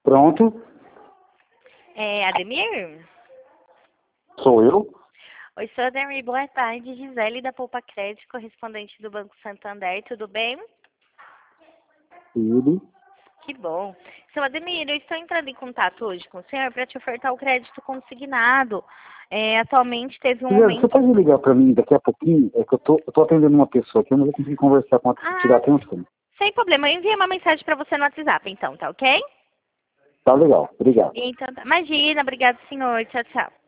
Pronto, Ademir? sou eu. Oi, sou Ademir, boa tarde. Gisele da Poupa Crédito, correspondente do Banco Santander, tudo bem? Ele. Que bom. Seu Ademir, eu estou entrando em contato hoje com o senhor para te ofertar o crédito consignado. Atualmente teve um Juliana, você aumento... pode ligar para mim daqui a pouquinho? É que eu tô atendendo uma pessoa aqui, eu não vou conseguir conversar com ela, tirar Ah, atenção. sem problema. Eu enviei uma mensagem para você no WhatsApp, então, tá ok? Tá legal, obrigado. Então, tá. Imagina, obrigado, senhor. Tchau, tchau.